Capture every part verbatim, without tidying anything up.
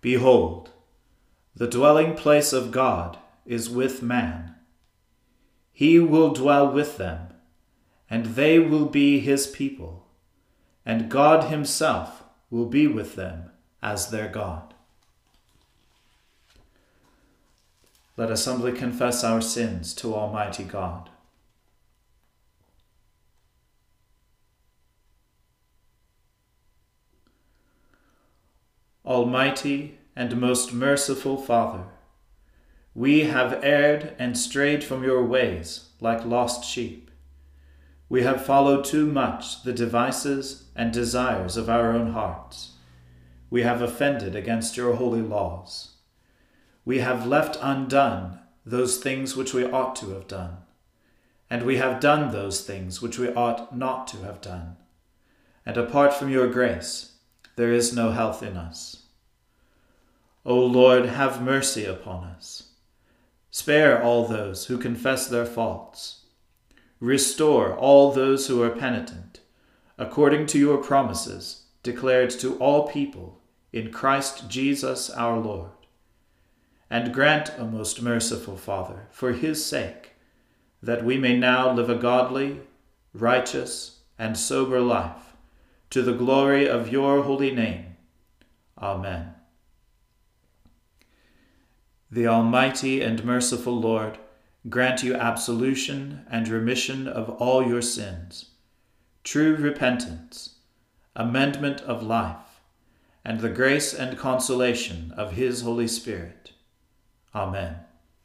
Behold, the dwelling place of God is with man. He will dwell with them, and they will be his people, and God himself will be with them as their God. Let us humbly confess our sins to Almighty God. Almighty and most merciful Father, we have erred and strayed from your ways like lost sheep. We have followed too much the devices and desires of our own hearts. We have offended against your holy laws. We have left undone those things which we ought to have done, and we have done those things which we ought not to have done. And apart from your grace, there is no health in us. O Lord, have mercy upon us. Spare all those who confess their faults. Restore all those who are penitent, according to your promises declared to all people in Christ Jesus our Lord. And grant, O most merciful Father, for his sake, that we may now live a godly, righteous, and sober life, to the glory of your holy name. Amen. The Almighty and merciful Lord grant you absolution and remission of all your sins, true repentance, amendment of life, and the grace and consolation of his Holy Spirit. Amen.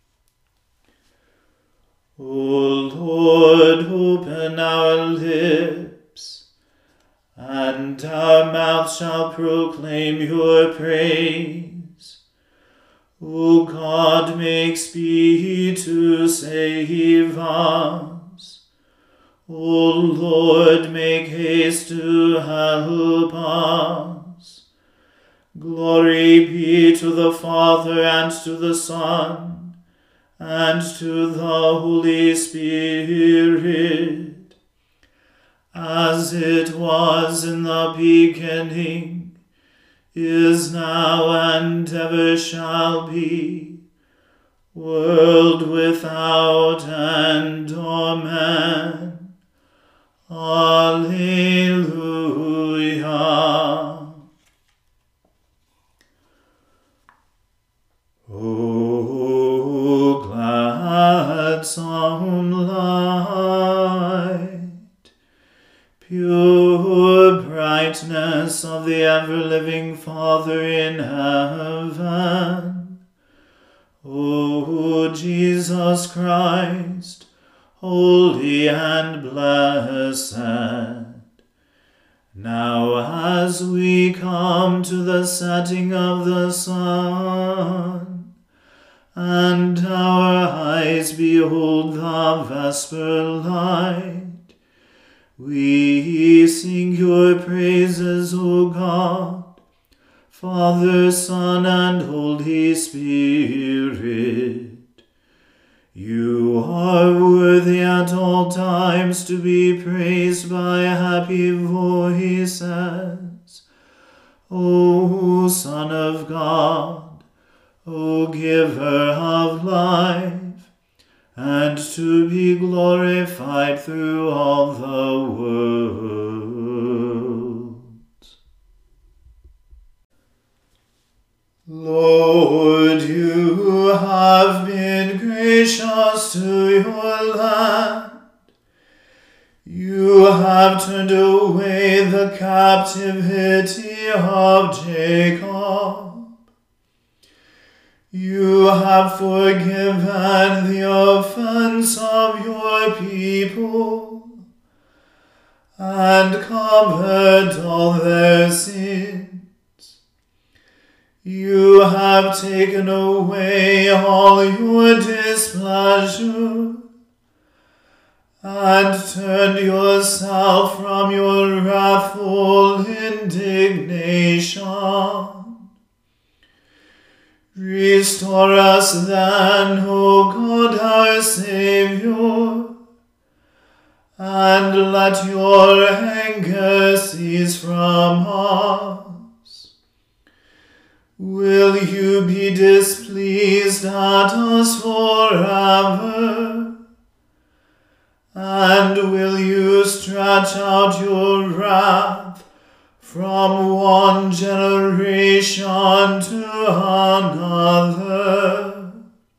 O Lord, open our lips, and our mouth shall proclaim your praise. O God, make speed to save us. O Lord, make haste to help us. Glory be to the Father, and to the Son, and to the Holy Spirit, as it was in the beginning, is now, and ever shall be, world without end. Amen. Alleluia. O gladsome light, pure brightness of the ever-living Father in heaven, O Jesus Christ, holy and blessed, now as we come to the setting of the sun, and our eyes behold the vesper light, we sing your praises, O God, Father, Son, and Holy Spirit. You are worthy at all times to be praised by happy voices, O Son of God, O Giver of life, and to be glorified through all the world. Lord, you have been gracious to your land. You have turned away the captivity of Jacob. You have forgiven the offense of your people, and covered all their sins. You have taken away all your displeasure, and turned yourself from your wrathful indignation. Restore us then, O God our Saviour, and let your anger cease from us. Will you be displeased at us forever? And will you stretch out your wrath from one generation to another?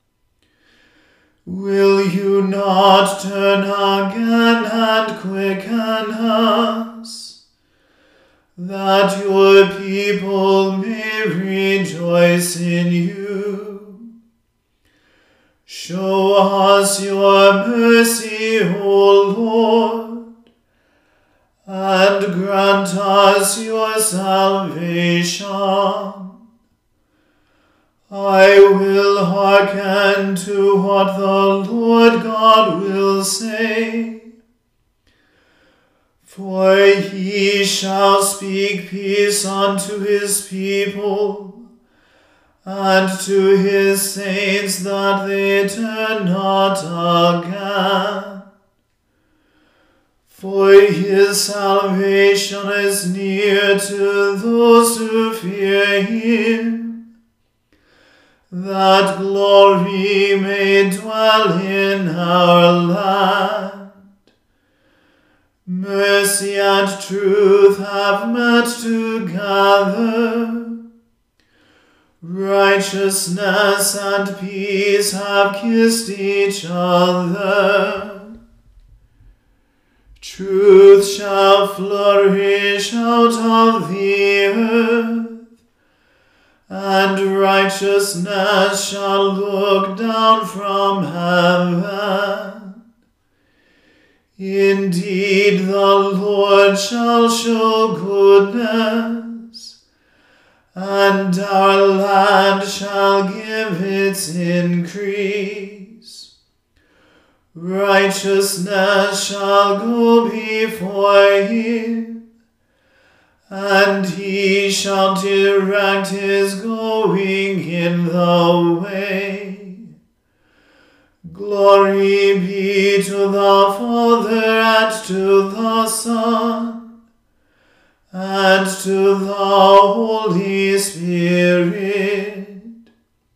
Will you not turn again and quicken us, that your people may rejoice in you? Show us your mercy, O Lord, and grant us your salvation. I will hearken to what the Lord God will say. For he shall speak peace unto his people, and to his saints that they turn not again. For his salvation is near to those who fear him, that glory may dwell in our land. Mercy and truth have met together. Righteousness and peace have kissed each other. Truth shall flourish out of the earth, and righteousness shall look down from heaven. Indeed, the Lord shall show goodness, and our land shall give its increase. Righteousness shall go before him, and he shall direct his going in the way. Glory be to the Father, and to the Son, and to the Holy Spirit,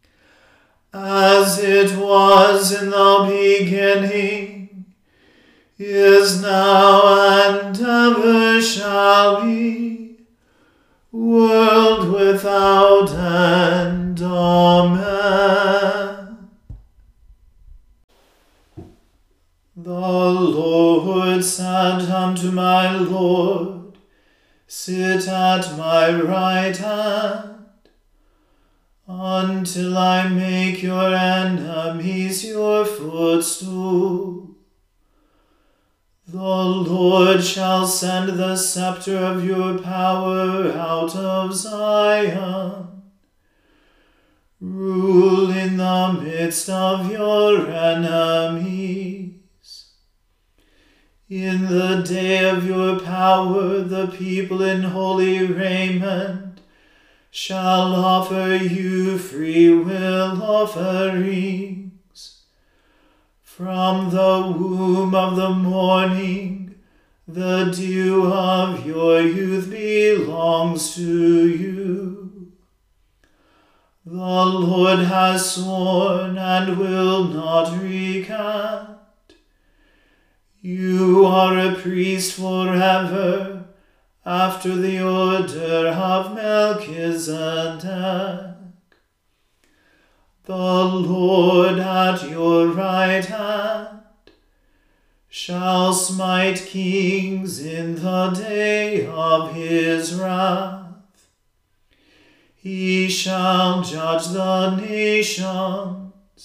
as it was in the beginning, is now, and ever shall be, world without end. Amen. The Lord said unto my Lord, Sit at my right hand, until I make your enemies your footstool. The Lord shall send the scepter of your power out of Zion. Rule in the midst of your enemies. In the day of your power, the people in holy raiment shall offer you free will offerings. From the womb of the morning, the dew of your youth belongs to you. The Lord has sworn and will not recant. You are a priest forever, after the order of Melchizedek. The Lord at your right hand shall smite kings in the day of his wrath. He shall judge the nations.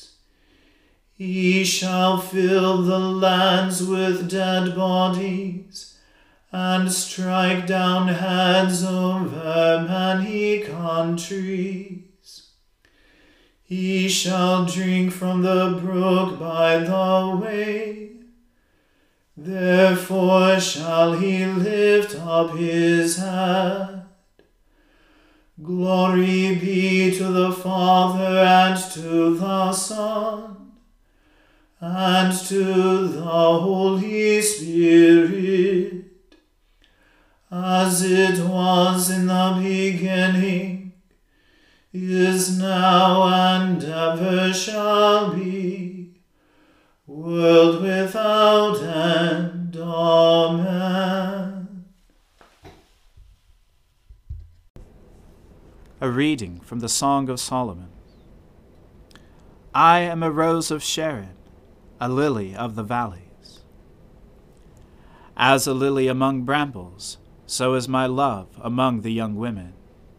He shall fill the lands with dead bodies, and strike down heads over many countries. He shall drink from the brook by the way, therefore shall he lift up his head. Glory be to the Father, and to the Son, and to the Holy Spirit, as it was in the beginning, is now and ever shall be, world without end. Amen. A reading from the Song of Solomon. I am a rose of Sharon, a lily of the valleys. As a lily among brambles, so is my love among the young women.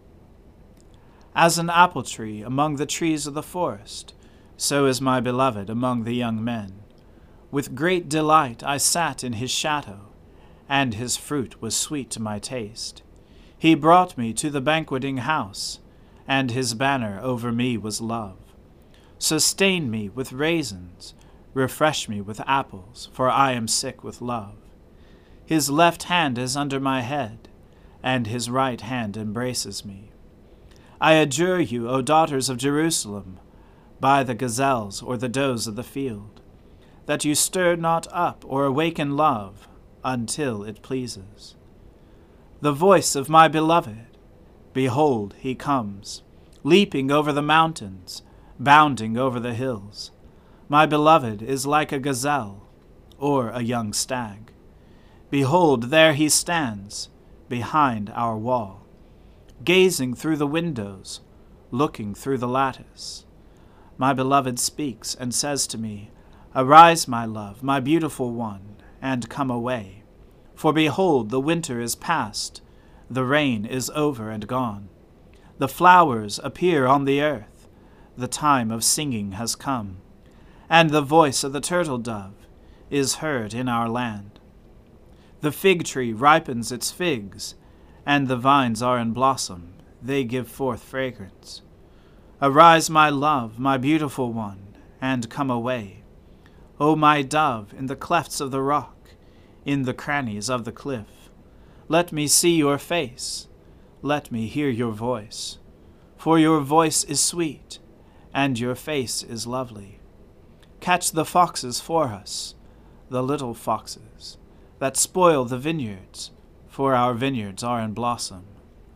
As an apple tree among the trees of the forest, so is my beloved among the young men. With great delight I sat in his shadow, and his fruit was sweet to my taste. He brought me to the banqueting house, and his banner over me was love. Sustain me with raisins, refresh me with apples, for I am sick with love. His left hand is under my head, and his right hand embraces me. I adjure you, O daughters of Jerusalem, by the gazelles or the does of the field, that you stir not up or awaken love until it pleases. The voice of my beloved, behold, he comes, leaping over the mountains, bounding over the hills. My beloved is like a gazelle, or a young stag. Behold, there he stands, behind our wall, gazing through the windows, looking through the lattice. My beloved speaks and says to me, Arise, my love, my beautiful one, and come away. For behold, the winter is past, the rain is over and gone. The flowers appear on the earth, the time of singing has come, and the voice of the turtle dove is heard in our land. The fig tree ripens its figs, and the vines are in blossom, they give forth fragrance. Arise, my love, my beautiful one, and come away. O my dove, in the clefts of the rock, in the crannies of the cliff, let me see your face, let me hear your voice. For your voice is sweet, and your face is lovely. Catch the foxes for us, the little foxes, that spoil the vineyards, for our vineyards are in blossom.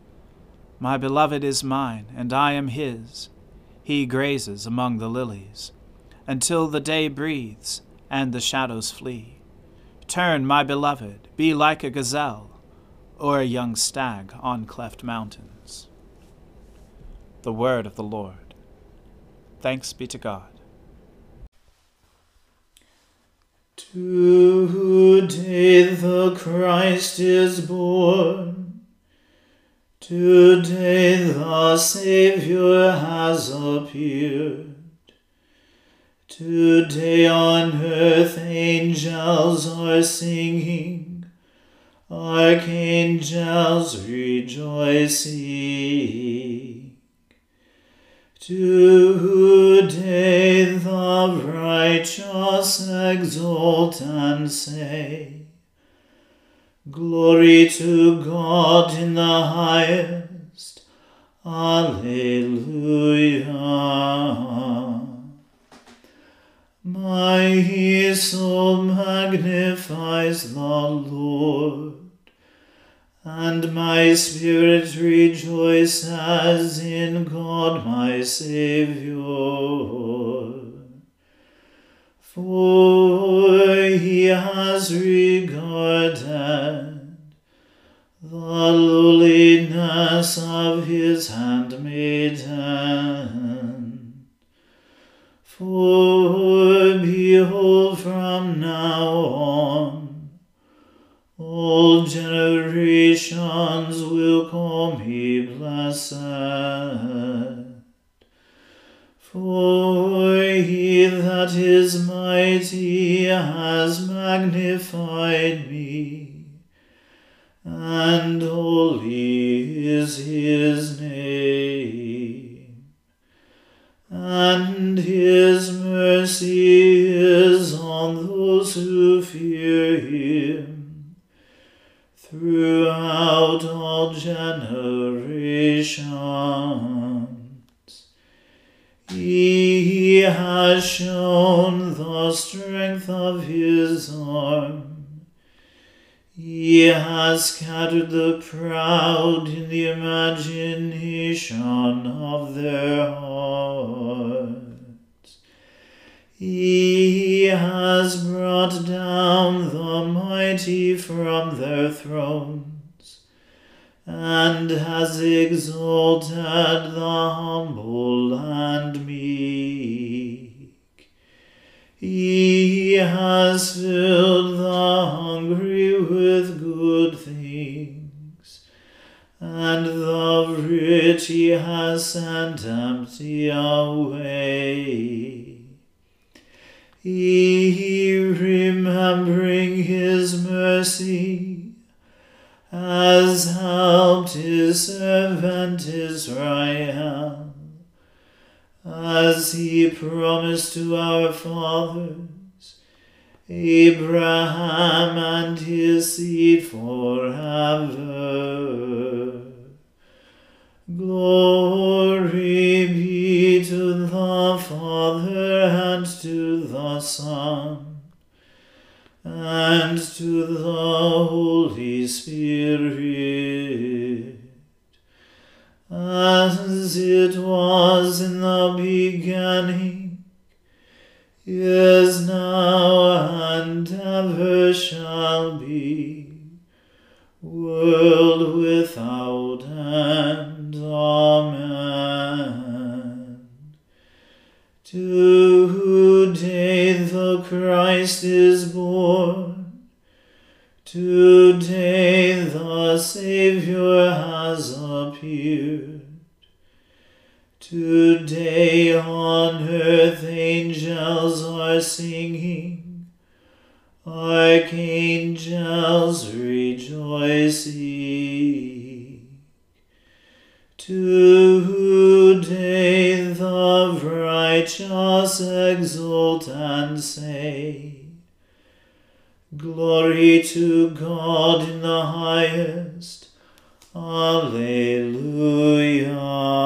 My beloved is mine, and I am his. He grazes among the lilies, until the day breathes, and the shadows flee. Turn, my beloved, be like a gazelle, or a young stag on cleft mountains. The word of the Lord. Thanks be to God. Today the Christ is born. Today the Savior has appeared. Today on earth angels are singing, archangels rejoicing. Today the righteous exult and say, Glory to God in the highest. Alleluia. My soul magnifies the Lord, and my spirit rejoices in God my Saviour. For he has regarded the lowliness of his handmaiden. For behold, from now on, all generations will call me blessed. For he that is mighty has magnified me, and holy is his name. And his mercy is on those who fear him throughout all generations. He has shown the strength of his arm. He He has scattered the proud in the imagination of their hearts. He has brought down the mighty from their thrones, and has exalted the humble and meek. He has filled the hungry with good things, and the rich he has sent empty away. He, remembering his mercy, has helped his servant Israel, as he promised to our fathers, Abraham and his seed forever. Glory be to the Father and to the Son and to the Holy Spirit, as it was in the beginning, is now, and ever shall be, world without end. Amen. Today the Christ is born. Today the Saviour has appeared. Today on earth angels are singing, archangels rejoicing. Today the righteous exult and say, Glory to God in the highest. Alleluia.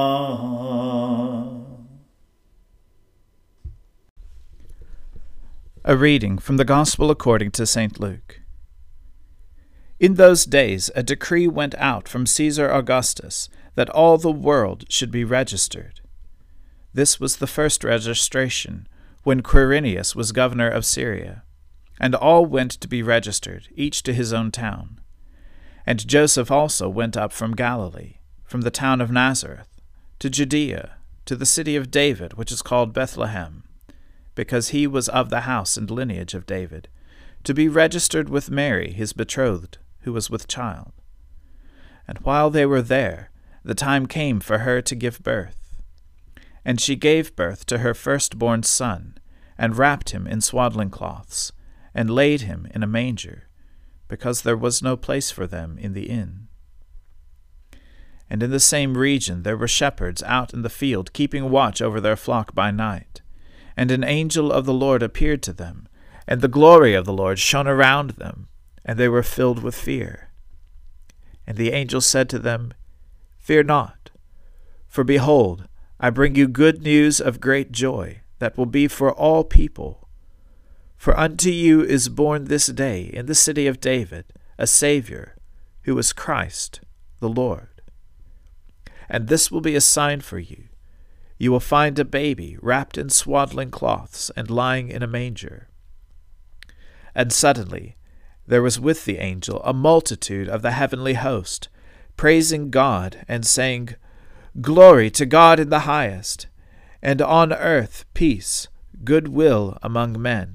A reading from the Gospel according to Saint Luke. In those days a decree went out from Caesar Augustus that all the world should be registered. This was the first registration, when Quirinius was governor of Syria, and all went to be registered, each to his own town. And Joseph also went up from Galilee, from the town of Nazareth, to Judea, to the city of David, which is called Bethlehem, because he was of the house and lineage of David, to be registered with Mary his betrothed, who was with child. And while they were there, the time came for her to give birth. And she gave birth to her firstborn son, and wrapped him in swaddling cloths, and laid him in a manger, because there was no place for them in the inn. And in the same region there were shepherds out in the field, keeping watch over their flock by night. And an angel of the Lord appeared to them, and the glory of the Lord shone around them, and they were filled with fear. And the angel said to them, Fear not, for behold, I bring you good news of great joy, that will be for all people. For unto you is born this day in the city of David a Saviour, who is Christ the Lord. And this will be a sign for you. You will find a baby wrapped in swaddling cloths and lying in a manger. And suddenly there was with the angel a multitude of the heavenly host, praising God and saying, Glory to God in the highest, and on earth peace, good will among men.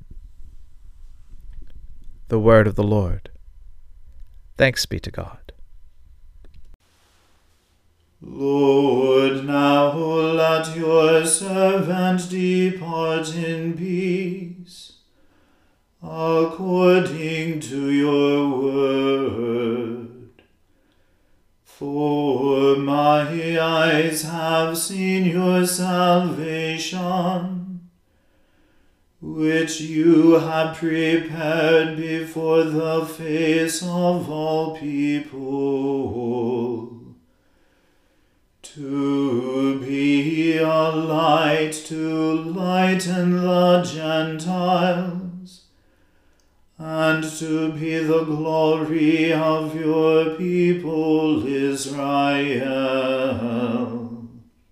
The word of the Lord. Thanks be to God. Lord, now let your servant depart in peace, according to your word. For my eyes have seen your salvation, which you have prepared before the face of all people, to be a light to lighten the Gentiles, and to be the glory of your people Israel.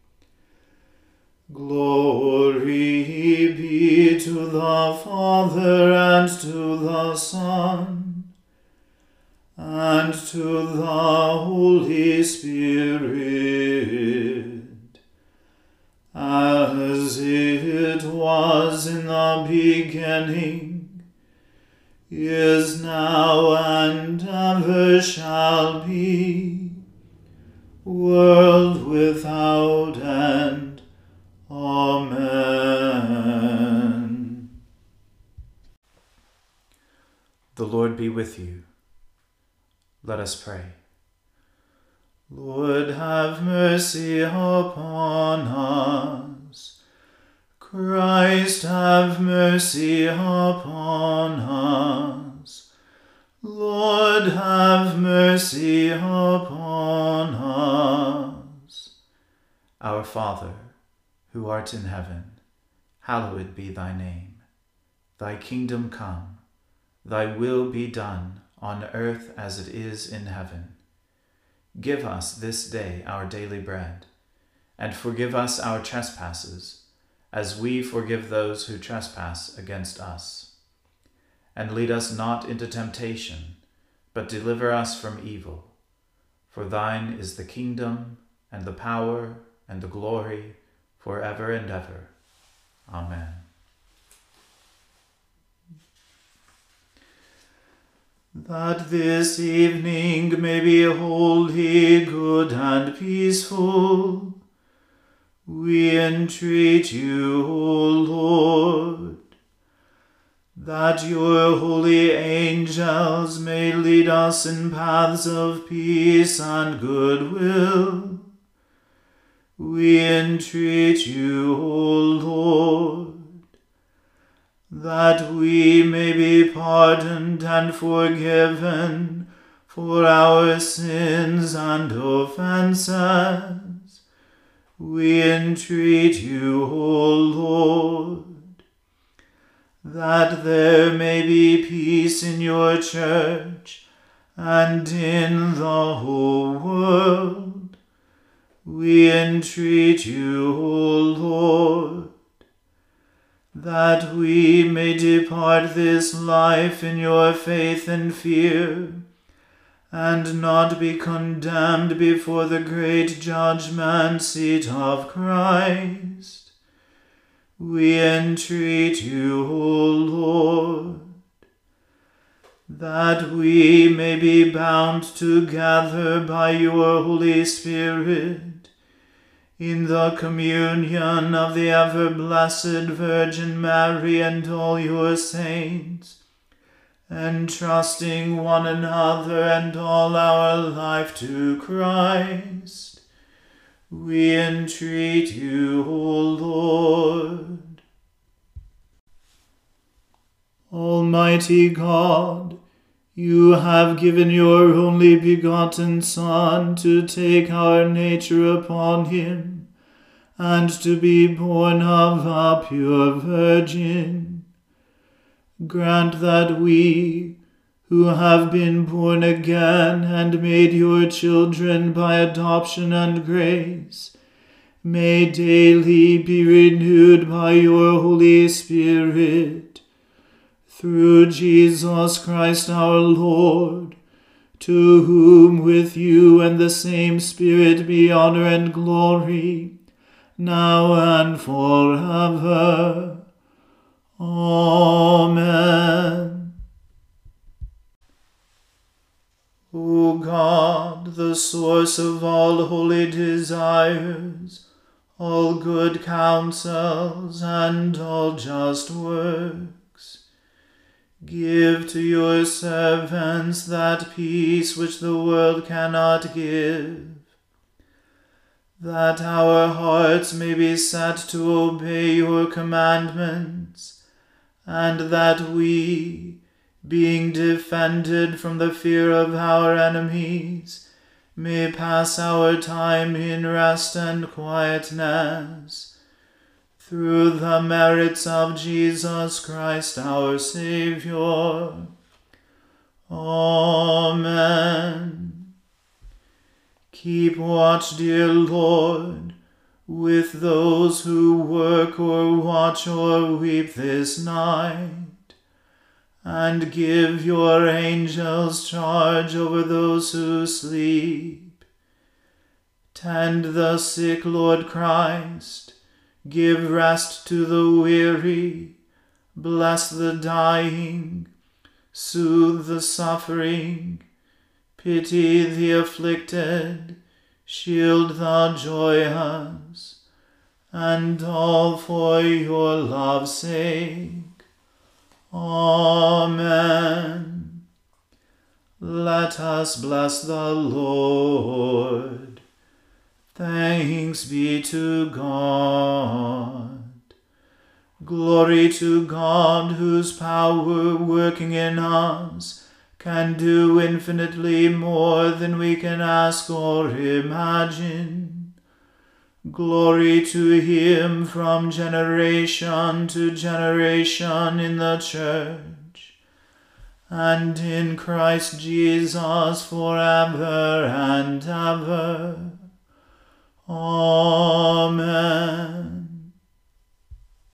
Glory be to the Father and to the Son and to the Holy Spirit, as it was in the beginning, is now, and ever shall be, world without end. Amen. The Lord be with you. Let us pray. Lord, have mercy upon us. Christ, have mercy upon us. Lord, have mercy upon us. Our Father, who art in heaven, hallowed be thy name. Thy kingdom come, thy will be done on earth as it is in heaven. Give us this day our daily bread, and forgive us our trespasses, as we forgive those who trespass against us. And lead us not into temptation, but deliver us from evil. For thine is the kingdom, and the power, and the glory, forever and ever. Amen. That this evening may be wholly good and peaceful, we entreat you, O Lord, that your holy angels may lead us in paths of peace and goodwill. We entreat you, O Lord, that we may be pardoned and forgiven for our sins and offences. We entreat you, O Lord, that there may be peace in your church and in the whole world. We entreat you, O Lord, that we may depart this life in your faith and fear, and not be condemned before the great judgment seat of Christ. We entreat you, O Lord, that we may be bound together by your Holy Spirit in the communion of the ever-blessed Virgin Mary and all your saints, entrusting one another and all our life to Christ. We entreat you, O Lord. Almighty God, you have given your only begotten Son to take our nature upon him, and to be born of a pure Virgin. Grant that we, who have been born again and made your children by adoption and grace, may daily be renewed by your Holy Spirit, through Jesus Christ our Lord, to whom with you and the same Spirit be honor and glory, now and forever. Amen. O God, the source of all holy desires, all good counsels, and all just works, give to your servants that peace which the world cannot give, that our hearts may be set to obey your commandments, and that we, being defended from the fear of our enemies, may pass our time in rest and quietness, through the merits of Jesus Christ our Saviour. Amen. Keep watch, dear Lord, with those who work or watch or weep this night, and give your angels charge over those who sleep. Tend the sick, Lord Christ, give rest to the weary, bless the dying, soothe the suffering, pity the afflicted, shield the joyous, and all for your love's sake. Amen. Let us bless the Lord. Thanks be to God. Glory to God, whose power working in us can do infinitely more than we can ask or imagine. Glory to him from generation to generation in the church, and in Christ Jesus forever and ever. Amen.